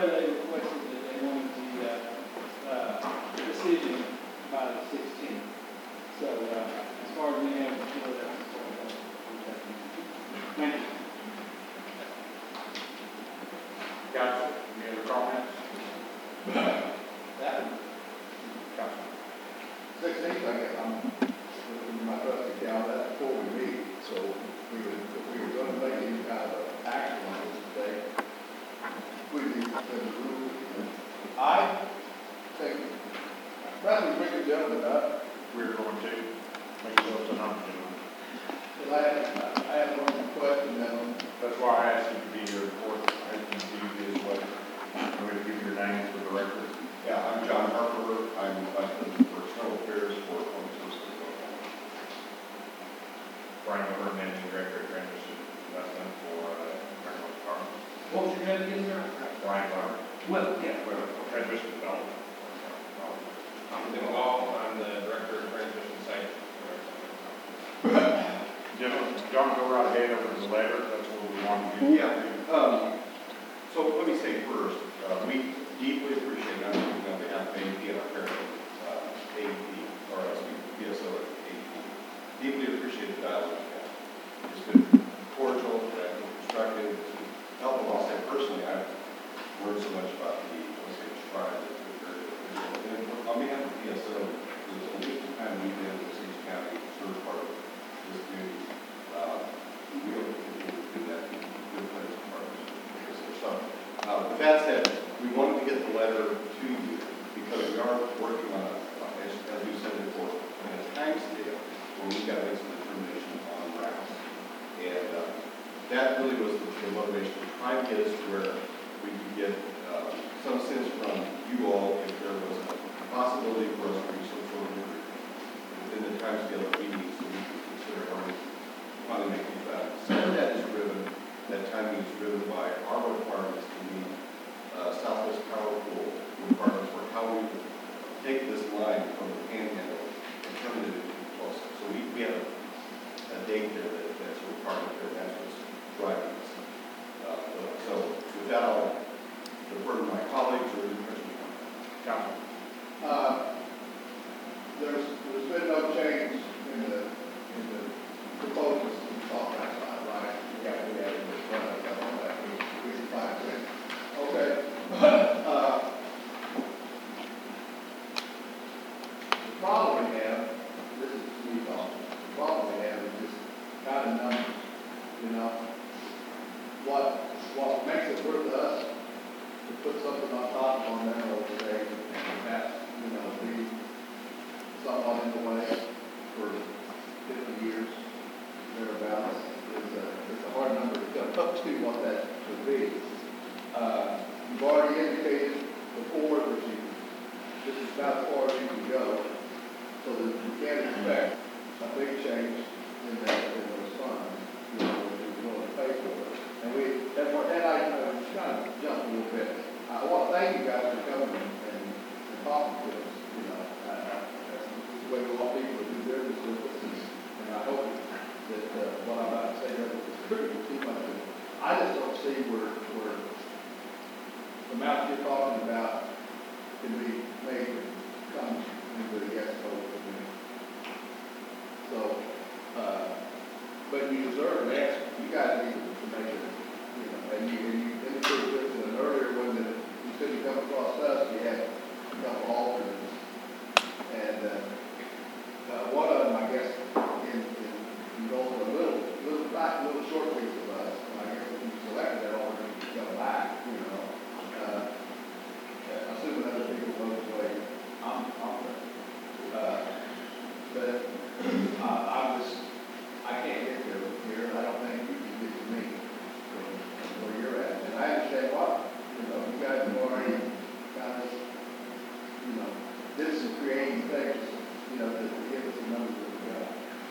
letter, they requested that they wanted the decision by the 16th. So, as far as we know, that's as far as thank you. Council, any other comments? That Council. 16th, I guess, I'm looking at my trusty calendar, that's before we meet, so if we were going to make any kind of action on this today, we need to send the rules. I think, rather than bring the gentleman up, We're going to make those an opportunity. I had one question that That's why I asked you to be here, of course, I can see you as well. I'm going to give your name for the record. Yeah, I'm John Harper. I'm Vice President for External Affairs for Public Services. Brian Over, Managing Director at Transition Investment for American Department. What was your name again, sir? Brian Over, Well, yeah. Transition Development. I'm Tim Law, I'm the Director of Transmission Safety. John, go right ahead over the letter, that's what we want to do. Yeah. So let me say first, we deeply appreciate, I'm speaking on behalf of AEP and our parent, AEP, or PSO at AEP. Deeply appreciate the dialogue we've had. It's been cordial, constructive. To help them all say personally, I've learned so much about the Osage tribe. And on behalf of PSO, it was a week time we've been in Osage County, served part of this community. We hope to continue to do that in good place partnership. So, with that said, we wanted to get the letter to you because we are working on, as you said before, on a time scale where we've got to make some determination on routes. And that really was the motivation to try and get us to where we could get some sense from you all if there was a possibility for us to do some sort of agreement within the time scale that we need so we can consider how we finally make these values. Some of that is driven, that timing is driven by our requirements to meet Southwest Power Pool requirements for how we take this line from the panhandle and turn it into closer. So we have a date there that's a requirement there, and that's what's driving this. So with that, I'll defer to my colleagues or the question. Council. there's been no change in the proposals off that side, right? Yeah, we have in front of that on that, we can find it. Okay. The problem we have, this is me talking, the problem we have is just kind of numbers, you know? What makes it worth to us to put something on top on them over there, and that's, you know, be somewhat in the way for 50 years, thereabouts, it's a hard number to come up to what that would be. You've already indicated before that this is about as far as you can go, so that you can't expect a big change in those funds, you know, that you're willing to pay for it. And I just kind of jumped a little bit. I want to thank you guys for coming and talking to us, you know. That's the way we want people to do business with us, and I hope that what I'm about to say here is critical too much. I just don't see where the amount you're talking about can be made come into the yes vote. So, but you deserve an answer. You guys need to make it, you know, and you indicated this in an earlier one that you said you come across us, you had a couple alternates. And one of them, I guess, in goes a little short piece of us. I guess if you selected that alternate, you come back, you know. Assuming other people vote the way I'm but I can't get there here, and I don't think you can get to me from where you're at. And I understand what, you know, you guys have already kind of, you know, did some creating things, you know, to give us the numbers that we got.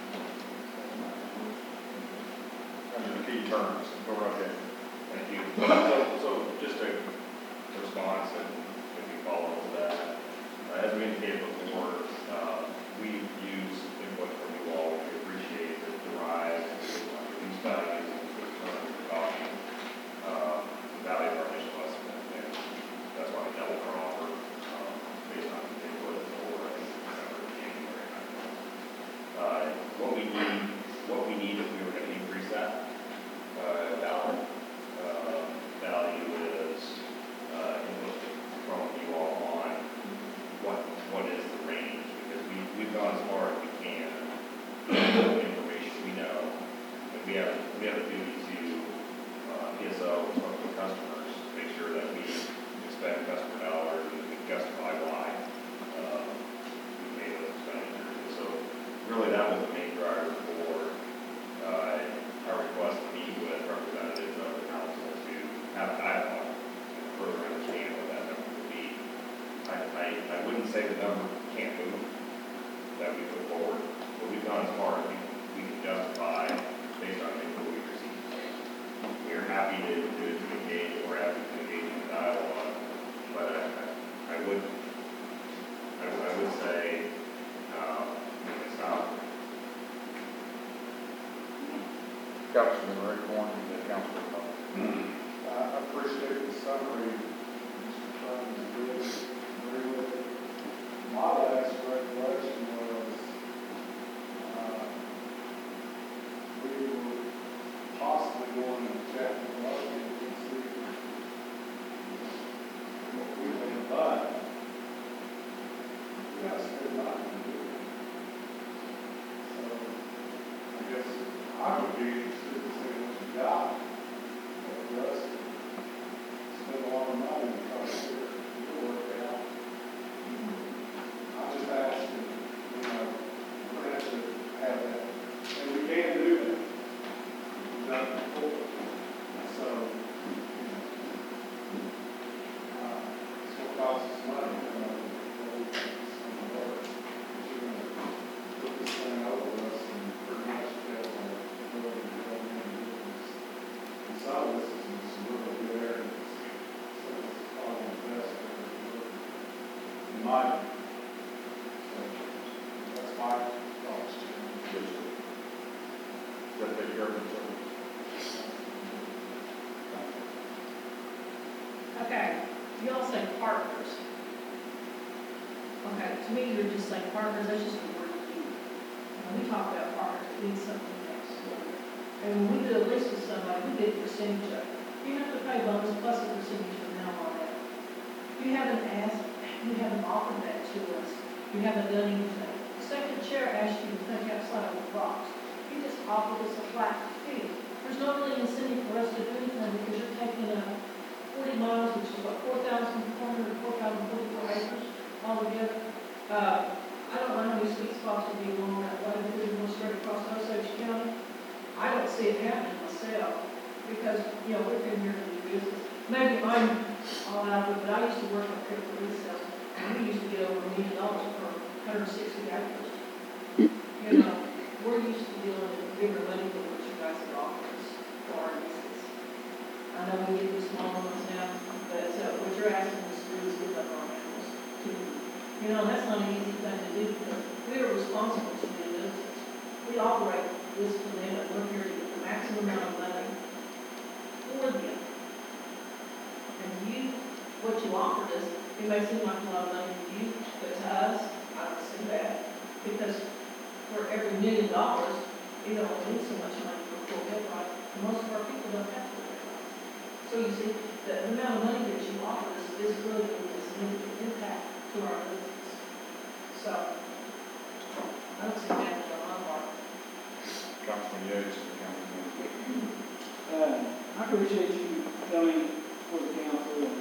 Under the key terms, go right ahead. Thank you. So just a response and maybe follow up to that. As we indicated before, we use input from you all. We appreciate the rise in these values and the value of our mission estimate. And Councilman Rick Horn, and then Councilman Bowles. I appreciate the summary, Mr. Thomas did, agree with it. My last recollection was, we were possibly going to chapter 11 and see what we would buy. We got to spend money to do it. So, I guess I would be interested to see what you got. For us to spend a lot of money to try to figure your work out. I'm just asking, we're gonna have to have that, and we can do that. We've done it before. So, it's gonna cost us money, before we can do some work. But you're gonna put this thing over us and pretty much tell us what we're going to do. And some of this is some really good areas. So it's probably the best area to look in my view. So that's my thoughts. Yes, sir. Does that take care of it, sir? Okay, you all say partners. Okay, to me, you're just saying partners, that's just the word you use. When we talk about partners, it means something else. And when we do a list with somebody, we get a percentage of it. You have to pay bonus plus a percentage from now on out. You haven't asked, you haven't offered that to us, you haven't done anything. The second chair asked you to think outside of the box. You just offered us a flat fee. There's no really incentive for us to do anything because you're taking 40 miles, which is what, 4,400, 4,044 acres altogether. I don't know how many sweet spots would be along that way, because we're going straight across Osage County. I don't see it happening myself, because, we're in here to do business. Maybe I'm all out of it, but I used to work on critical resale, and we used to get over $1 million per 160 acres. We're used to dealing with bigger money than what you guys are offering us for our business. I know we get the small ones now, but what you're asking us to do is give up our animals to, that's not an easy thing to do, because we are responsible to do business. We operate this for them, and we're here to get the maximum amount of money for them. And what you offered us, it may seem like a lot of money to you, but to us, I don't see that. Because for every $1 million, you don't need so much money for a full head right. And most of our people don't have full head right. So you see, the amount of money that you offer us is really going to be a significant impact to our business. So, I don't see that on my part. Councilman Yates and Councilman Bowles. I appreciate you coming for the council and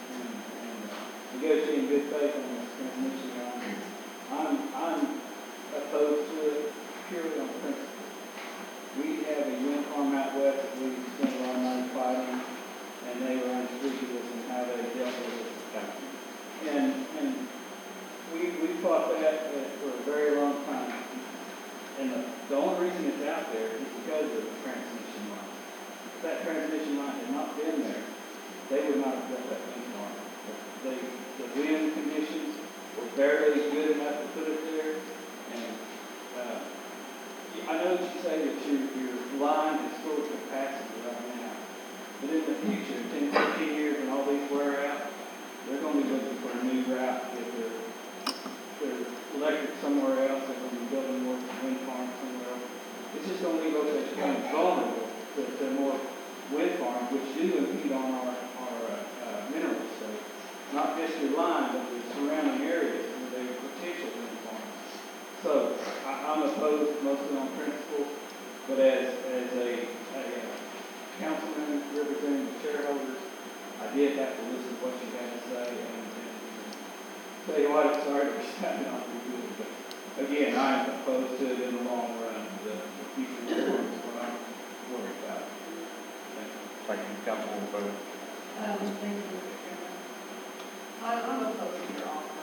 negotiating good faith on this transmission line. I'm opposed to it purely on principle. We have a wind farm out west that we spent a lot of money fighting, and they were unscrupulous in how they dealt with it. And we fought that for a very long time. And the only reason it's out there is because of the transmission line. If that transmission line had not been there, they would not have built that wind farm. The wind conditions were barely good enough to put it there. And I know you say that your line is full of capacity right now. But in the future, 10, 15 years, when all these wear out, they're going to be looking for a new route. If they're electric somewhere else, they're going to be building more wind farms somewhere else. It's just going to leave Osage County vulnerable to more wind farms, which do impede on our minerals. So not just your line, but the surrounding areas where they are potential wind farms. So I'm opposed mostly on principle, but as a councilman representing the shareholders, I did have to listen to what you had to say and tell you what, it's sorry to sound not too good, but again, I am opposed to it in the long run. The future reform is what I'm worried about. Thank you, Councilman Bowles. Thank you, Mr. Chairman. I'm opposed to your offer.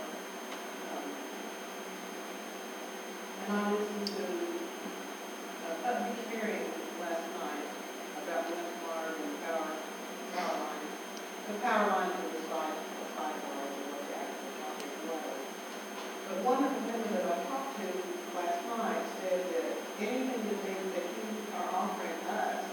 And I listened to a public hearing last night about wind farm and power line. The power line to the side of the sidewalk and what the actual topic was. But one of the women that I talked to last night said that anything that you are offering us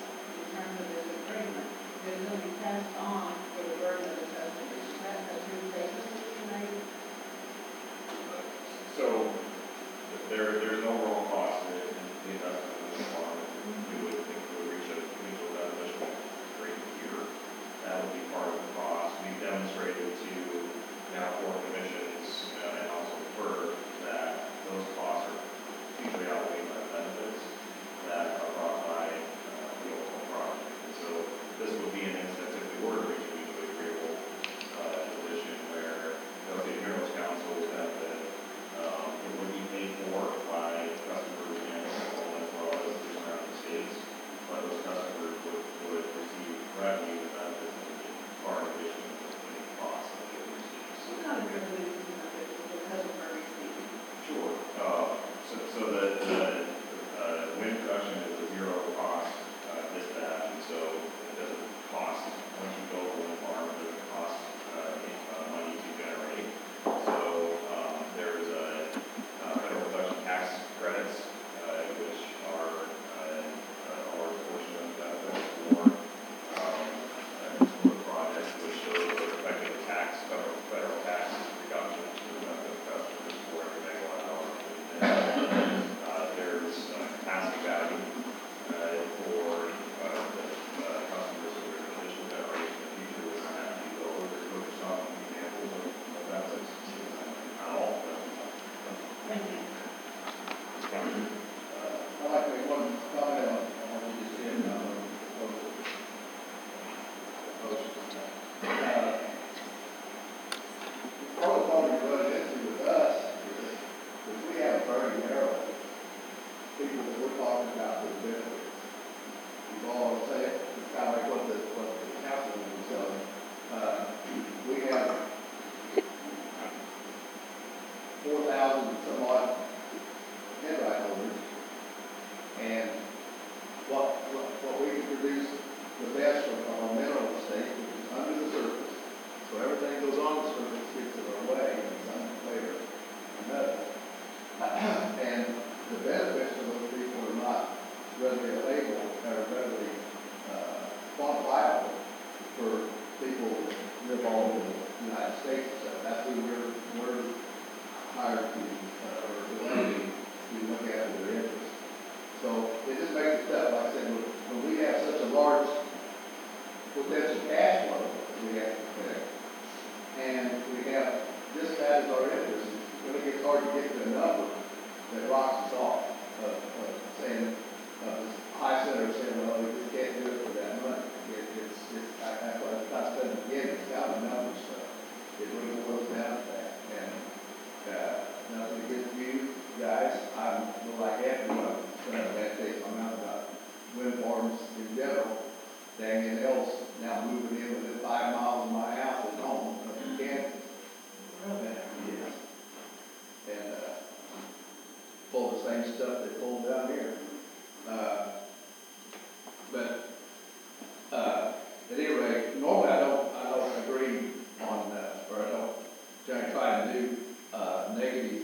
talking about the benefits. You all want to say it? It's kind of like what the council was telling. We have 4,000 some odd headlight holders. And what we can produce the best from our mineral estate, which is under the surface. So everything goes on the surface, gets in our way, and it's unclear. And the benefits of those people are not readily available, or readily quantifiable for people that live all over the United States. So that's who we're hired to, or elected to look at their interests. So it just makes it tough. Like I said, when we have such a large potential cash flow that we have to protect, and we have just that as our interest, when it gets hard to get to a number that rocks us off, saying, high center saying, well, we just can't do it for that money. That's what I said again, it's got a number stuff. It really boils down to that. And nothing against you guys. I'm like Anthony, I'm that day, I'm out about wind farms in general. Dang else now moving in within 5 miles of my house at home, up in Kansas. Yes. And pull the same stuff they pulled down here. But at any rate, normally I don't agree on or I don't try to do negative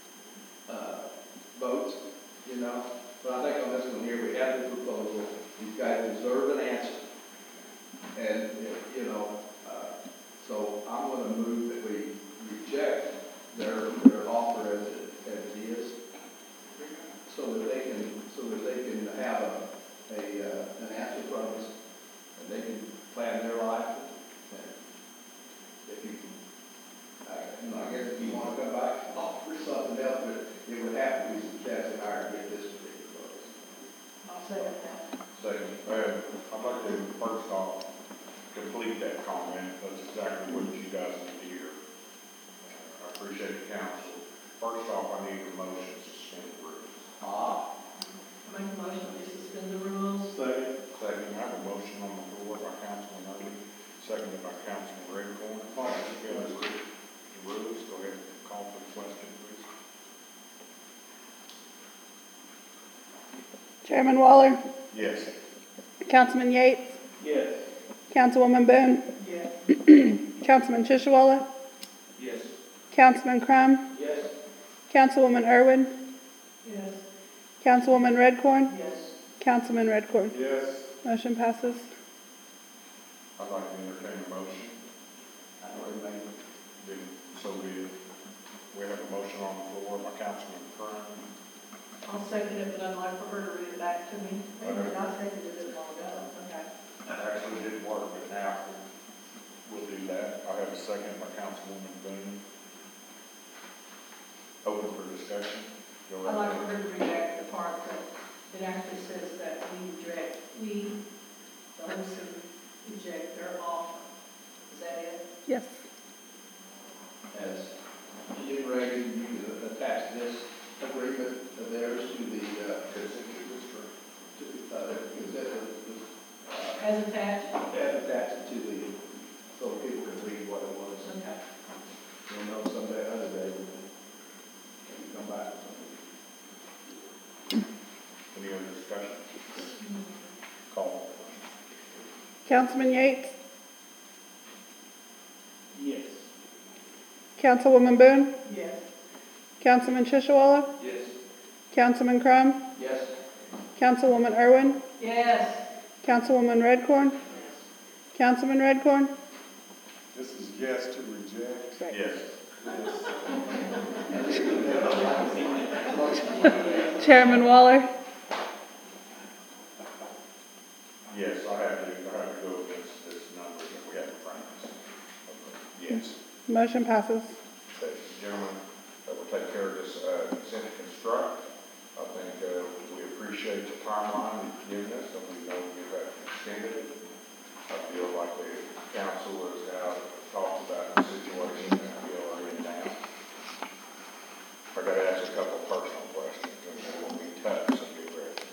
votes, you know. But I think on this one here, we have the proposal. These guys deserve an answer. And, you know, so I'm going to move that we reject their offer as it is, so that they can have an answer from us, and they can plan their life. And if you can, I guess if you want to come back and offer something else, but it would have to be substantially higher to get this particular vote. I'll say that. Second, I'd like to first off complete that comment. That's exactly what you guys need to hear. I appreciate the council. First off, I need a motion to suspend the rules. Make a motion to suspend the rules. Second, I have a motion on the floor by Councilman Irving, seconded by Councilman Redcorn. You guys read the rules. Go ahead and call for the question, please. Chairman Waller, Yes. Councilman Yates, Yes. Councilwoman Boone, Yes. Councilman Tishawala, Yes. Councilman Crum, Yes. Councilwoman Irwin, Yes. Councilwoman Redcorn, Yes. Councilman Redcorn. Yes. Motion passes. I'd like to entertain a motion. I already made it. Then, so we have a motion on the floor by Councilman Crum. I'll second it, but I'd like for her to read it back to me. Maybe I seconded it long ago. Okay. Actually didn't work, but now we'll do that. I have a second by Councilwoman Boone. Open for discussion. Go I'd right like ahead. for her to read back the part that it actually says that we, the HOSA, reject their offer. Is that it? Yes. As you raised, you can attach this agreement of theirs to the As attached? attach it to the, so people can read what it was. Okay. You'll know someday, other day, when you come back with something. Any other discussion? Call. Councilman Yates, Yes. Councilwoman Boone, Yes. Councilman Tishawala, Yes. Councilman Crum, Yes. Councilwoman Irwin, Yes. Councilwoman Redcorn, Councilman Redcorn. This is yes to reject. Right. Yes. Chairman Waller, Yes, I have to go against this number that we have in front of us. Yes. motion passes. Ladies and gentlemen, that will take care of this consent to construct. I think we appreciate the timeline you've given us, and we know you have extended it. I feel like the council has now talked about the situation and we are in now. I got to ask a couple of personal questions, and then we'll be touched and get ready.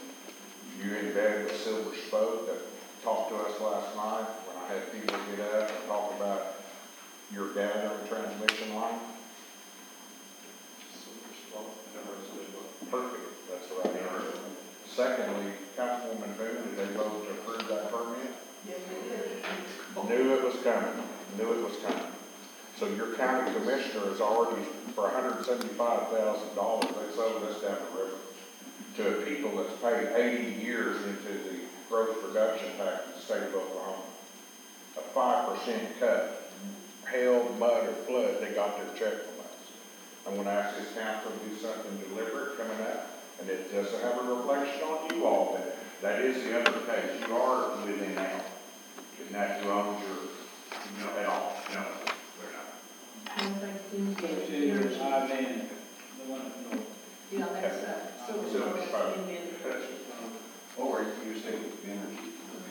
Secondly, Councilwoman Boone, did they vote to approve that permit? Yes, they did. Knew it was coming, knew it was coming. So your county commissioner is already, for $175,000, they sold us down the river to people that's paid 80 years into the gross production tax of the state of Oklahoma. A 5% cut, hail, mud, or flood, they got their check from us. I'm gonna ask this council to do something deliberate coming up, and it doesn't have a reflection on you all, but that is the other case. You are within out. And that you own your, at all. No, we're not. I don't think things So get it's in your energy. side man, the one up north. Yeah, that's, so So it's fine. and then, Or you stay with energy,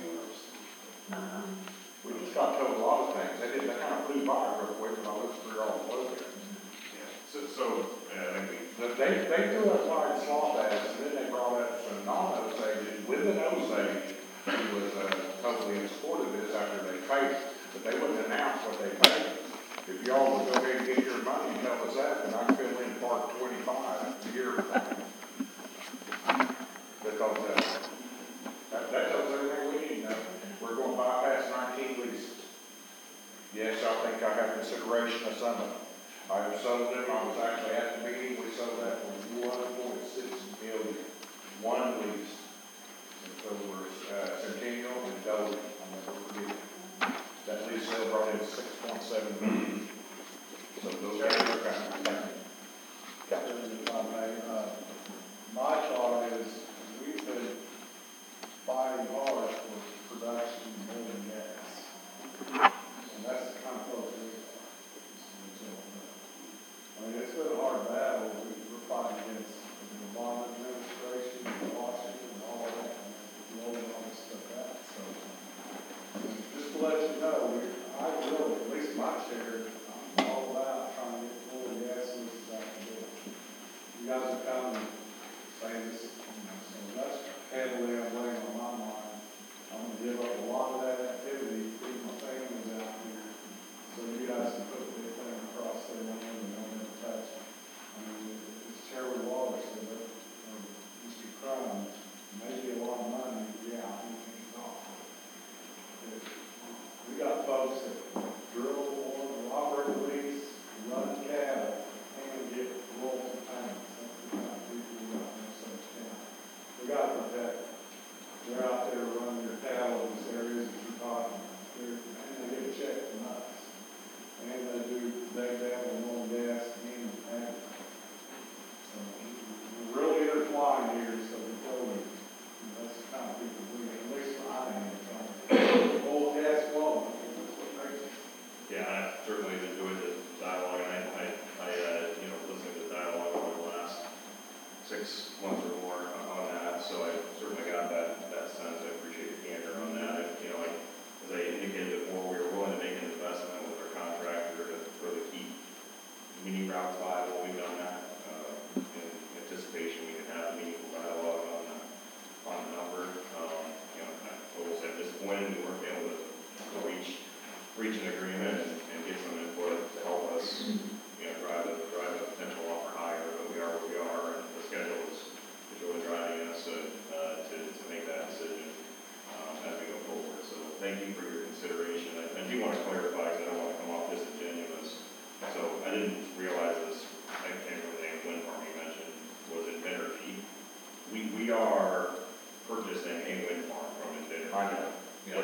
We just got told a lot of things. They kind of flew by real quick when I looked through all the photos. I think They threw us wide slot bags, and then they brought up some non-Osage, with an Osage, who was totally in support of this after they paid, but they wouldn't announce what they paid. If y'all would go ahead and get your money and tell us that, then I can fill in part 25 a year. Because that tells everything we need to know. We're going to bypass 19 leases. Yes, I think I have consideration of some of them. I have sold them, I was actually at the meeting, we sold that for $1.6 billion, one lease. And so we're Centennial and Dover, I'll never forget. That lease sale brought in $6.7 million. So those are your kind of things. If I may, my thought is, we've been fighting hard for production of oil and gas. And that's the kind of close we are. I mean, it's been a hard battle. We're fighting against the Obama administration, Washington, and all that, and rolling all this stuff out. So, just to let you know, I will, at least my share, I'm all about trying to get oil and gas as I can do. You guys are coming, saying this, so that's heavily I'm laying on my mind. I'm gonna give up a lot of that activity, keep my families out here, so you guys can put the big thing across their land and don't ever touch it. I mean, it's Sherwood Water, so that, Mr. Crum, maybe a lot of money, yeah, I think it's not. We got folks that drill or operate lease, run cattle, and get royalty payments. That's the kind of people we got in such town. We got to protect. They're out there running their cattle in these areas that you're talking about. And they get a check from us. And they do, they dabble in oil and gas and ag. So we're really intertwined here, so we totally, that's the kind of people we, at least I am. Oil, gas, water, that's what makes it. Yeah, I certainly enjoyed the dialogue, and I listened to the dialogue over the last 6 months or more on that, so I certainly got that sense. I appreciate the candor on that. As I indicated before, we were willing to make an investment with our contractor to really keep mini routes viable. We've done that, in anticipation we can have meaningful dialogue on the number. I will say I'm disappointed we weren't able to reach an agreement and get some input to help us, drive the potential offer higher, but we are where we are, and the schedule is really driving us to make that decision, as we go forward. So thank you for your consideration. I do want to clarify, because I don't want to come off disingenuous. So I didn't realize this, I can't remember the name of the wind farm you mentioned, was Invenergy. We are purchasing a wind farm from Invenergy. I know.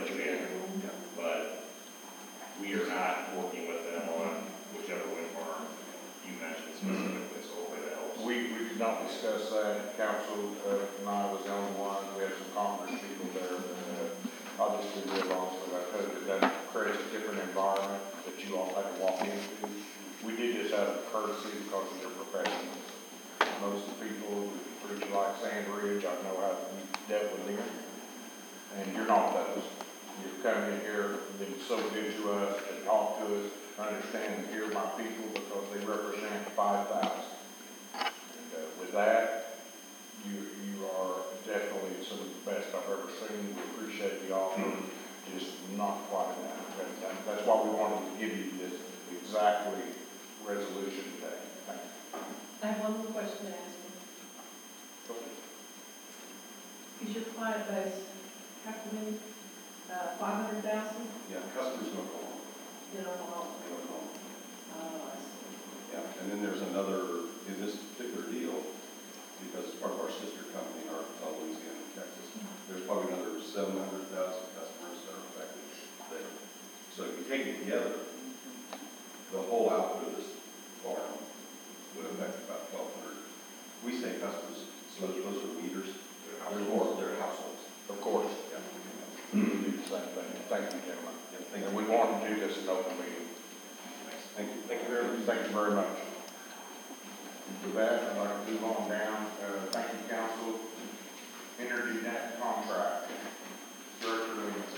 But we are not working with them on whichever wind farm you mentioned specifically, so hopefully that helps. We did not discuss that. Council, and I was the only one. We had some Congress people there. I'll just be real honest with you. I told you that creates a different environment that you all had to walk into. We did this out of courtesy because of your professionals. Most of the people who treat you like Sand Ridge, I know how you dealt with them. And you're not those. You've come in here, been so good to us, to talk to us, understand and hear my people because they represent 5,000. And with that, you are definitely some of the best I've ever seen. We appreciate the offer, just not quite enough. And that's why we wanted to give you this exactly resolution today. Thank you. I have one more question to ask you. Is your client base have to be, 500,000 Yeah, customers no call. in Oklahoma? No call. I see. Yeah, and then there's another, in this particular deal, because it's part of our sister company in Arkansas, Louisiana, and Texas, there's probably another 700,000 customers that are affected there. So if you take it together, the whole output of this farm would affect about 1,200. We say customers, so those are meters, they're more, they're households. Of course, Yeah. we do the same thing. Thank you, gentlemen. Yeah, thank And you. we want to do this in open meeting. Thank you. Thank you very much. Thank you very much. With that, I'd like to move on down. Thank you, council. Energy net contract. Director Williams.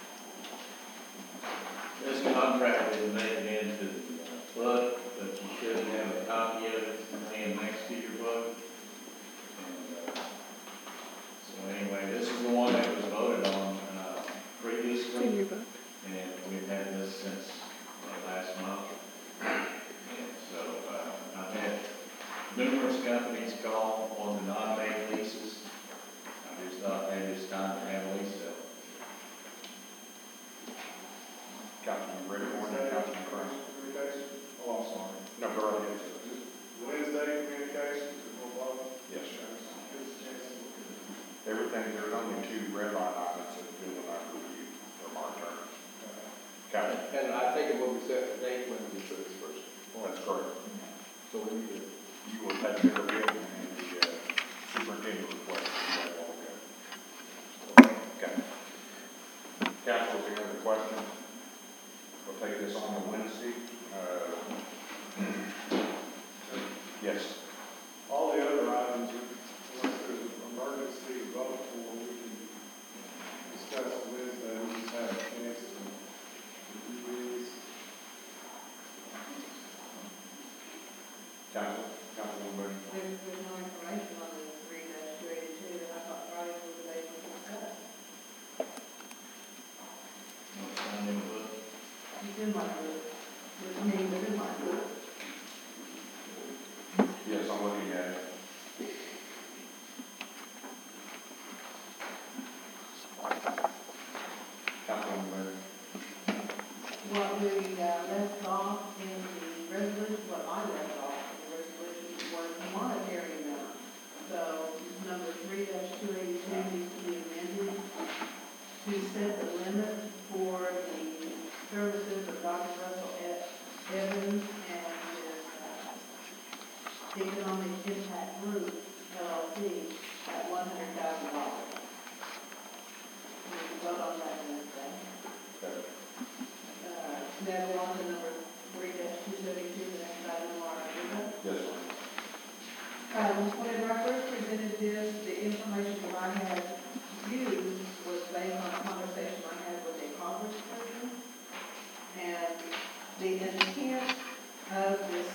This contract is made into the book, but you should have a copy of it laying next to your book. And, so anyway, this is the one that was voted on, previously. In your book. And we've had this since last month. And so, I've had numerous companies call on the non-made leases. I just thought maybe it's time to have a lease sale. Councilman Redcorn and Councilman Crane. Communication, oh, I'm sorry. No, go right ahead. Wednesday, communications, we'll vote. Yes, sir. Give us a chance to look at it. Everything, there's only 2 red line items that do when I review from our attorneys. Council, And I think it will be set the date when we put this first. that's correct. So we need to. You will take care of it and the superintendent request. You guys all go. Okay. Council, is there any other questions? We'll take this on to Wednesday. Yes. All the other items, unless there's an emergency to vote for, we can discuss Wednesday, we just have a chance to review these. Councilwoman. There's no information on the 3-282, and I thought Friday was the day we could set up. What's on in the book? It's in my book, with me, but in my book. Yes, I'm looking at it. Councilwoman. What we left off in the resolution, what I left off in the resolution was monetary amount. So number 3-282 needs to be amended to set the limit for the services of Dr. Russell Evans and his Economic Impact Group, LLC, at $100,000. We can vote on that Wednesday. Now on to number 3-272, the next item on our agenda. Yes, ma'am. Whenever I first presented this, the information that I had used was based on a conversation I had with a congressperson. And the intent of this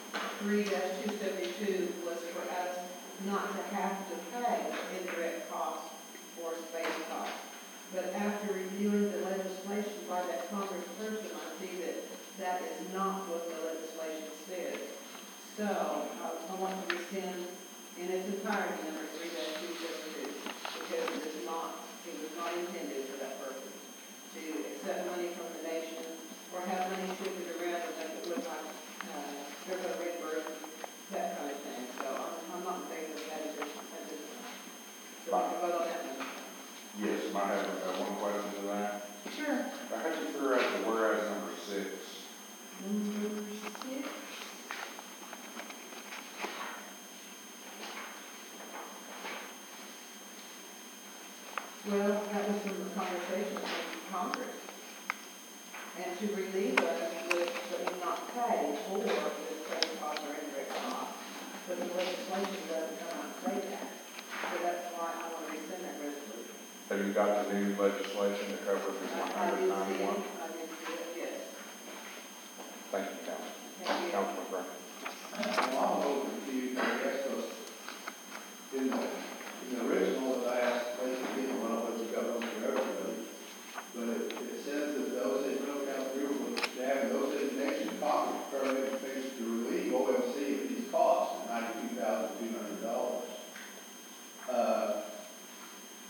3-272 was for us not to have to pay indirect costs or space costs. But after reviewing the legislation by that congressperson, I see that that is not what the legislation says. So I want to rescind in its entirety number 3-272 because it was not intended for that purpose, to accept money from the nation or have money shifted around and make it look like there's a reimbursement, that kind of thing. So I'm not in favor of that at this time. So we can vote on that one. Yes, I have one question to that. Sure. I had to figure out the whereas number 6. Number 6. Well, that was from the conversation with Congress. And to relieve us with not pay for the space cost or indirect cost. But the legislation doesn't come out and say that. So that's why I want to rescind that resolution. Have you got the new legislation to cover this I did see 191? it, yes. Thank you, Council. Thank you. Councilman Brown. Well, I'm a little confused, I guess, because in the original that I asked, basically, I don't know if it's got one for everybody, but it says that the Osage Middle County Group was to have the Osage Nation Conference permit things to relieve OMC of these costs, $92,200.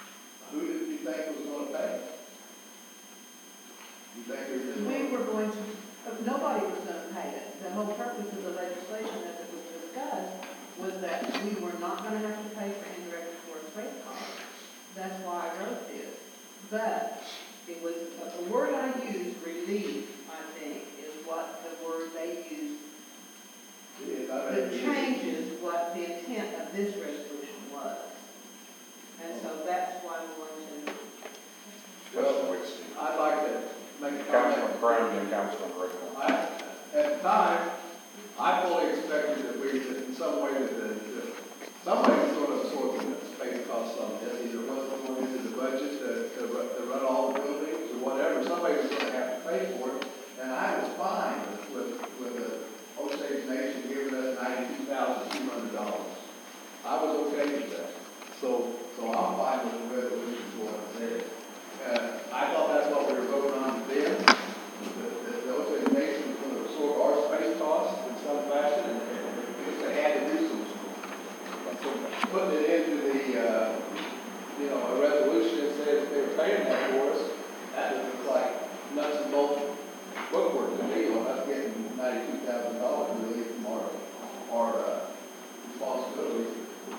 think there's just. We were going to, nobody was gonna pay it. The whole purpose of the legislation as it was discussed was that we were not gonna have to pay for indirect forest space costs. That's why I wrote this. But it was, the word I used, relief, I think, is what the word they used. It changes what the intent of this resolution was. And so that's why we wanted to. That's the way to see it. I'd like to make a Councilman comment. Crown and Councilman Redcorn. At the time, I fully expected that we, that in some way, that somebody's going to absorb the space costs on this, either it wasn't going into the budget to run all the buildings or whatever, somebody's going to have to pay for it, and I was fine with the Osage Nation giving us $92,200. I was okay with that. So I'm fine with the resolution for what it said. I thought that's what we were voting on then. The Osage Nation was going to absorb our space costs in some fashion, and if they had to do some, putting it into the, a resolution that says they were paying that for us, that would look like nuts and bolts footwork to me on us getting $92,000 relief from our responsibilities.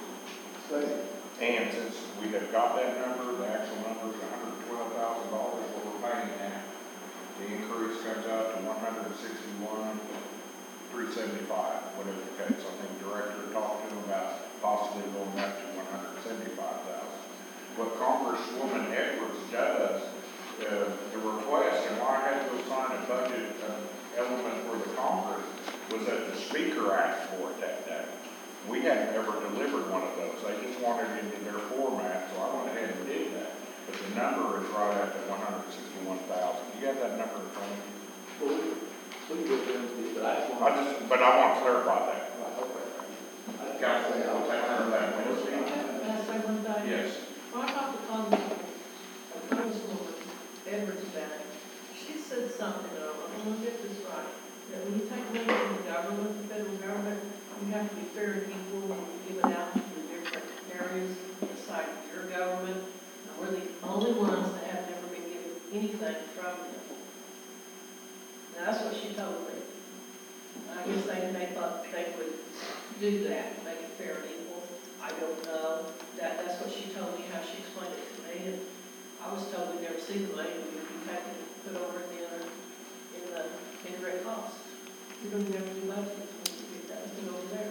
And since we have got that number, the actual number is $112,000 what we're paying now. The increase comes out to $161,375, whatever the case. I think the director talked to him about possibly going up to $175,000. What Congresswoman Edwards does, the request, and why I had to go sign a budget element for the Congress, was that the Speaker asked for it that day. We hadn't ever delivered one of those. They just wanted it into their format, so I went ahead and did that. But the number is right at the $161,000. Do you have that number in front of you? Well, we get them, but I just want But I want to clarify that. Council, I'll take care of that. Can I say one thing? Yes. When I talked to Congresswoman Edwards about it, she said something, and I'm gonna get this right, that when you take money from the government, the federal government, you have to be fair and equal when you give it out to the different areas, just like your government. And we're the only ones that have never been given anything from them. Now, that's what she told me. I guess they thought they would do that, make it fair and equal. I don't know. That's what she told me, how she explained it to me. And I was told we'd never see the money, we would be taken, put over in the indirect costs. We don't even have to do budgets. Over there.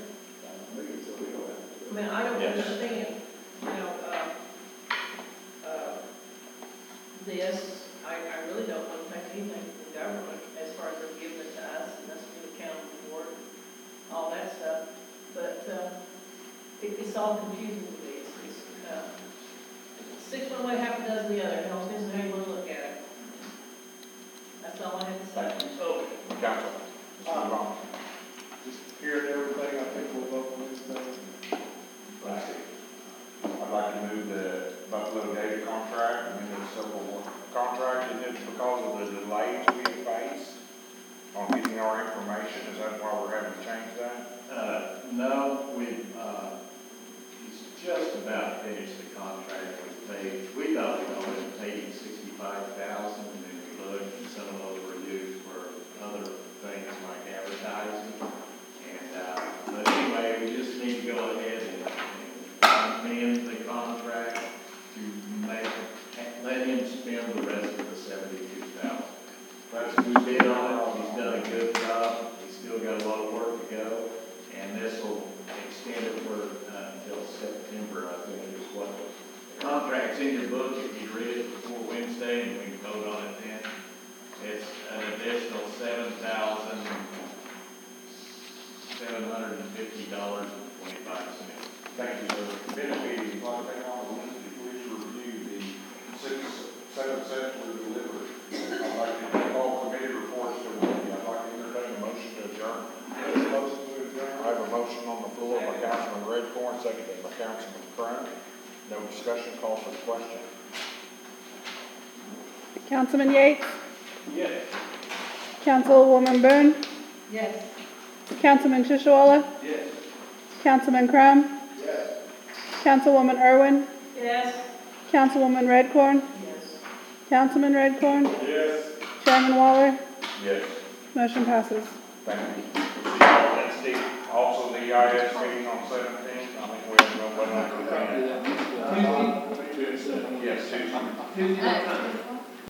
I mean, I don't understand, this, I really don't want to take anything from the government as far as they're giving it to us, and that's the accounting board, all that stuff, but, it's all confusing to me, it's 6 one way, half a dozen the other, it all depends on how you want to look at it. That's all I have to say. So, Council, Mr. Vaughn. Just hearing everything, I think we'll vote on this thing. I'd like to move the Buffalo Data contract, and then there's several more contracts, and it's because of the delays we face on getting our information. Is that why we're having to change that? No, he's just about finished the contract with Page. We thought we only paid $65,000, and then we looked, and some of those were used for other things like advertising. But anyway, we just need to go ahead and amend the contract to let him spend the rest of the $72,000. That's who bid on it. He's done a good job. He's still got a lot of work to go, and this will extend it for until September, I think, is what the contract's in your book. If you read it before Wednesday, and we can vote on it then. It's an additional $7,750.25. Thank you, sir. Minute meeting, I'd like to take on Wednesday, please review the 7 cents we delivered. I'd like to take all committee reports to Wednesday. I'd like to entertain a motion to adjourn. I have a motion on the floor by Councilman Redcorn, seconded by Councilman Crown. No discussion, call for the question. Councilman Yates? Yes. Councilwoman Boone? Yes. Councilman Shishawala? Yes. Councilman Crum? Yes. Councilwoman Irwin? Yes? Councilwoman Redcorn? Yes. Councilman Redcorn? Yes. Chairman Waller, Yes. motion passes. Thank you. We'll see y'all next week. Also, the EIS meeting on 17th. I think we're going to go on for that. Yes, Tuesday. Tuesday.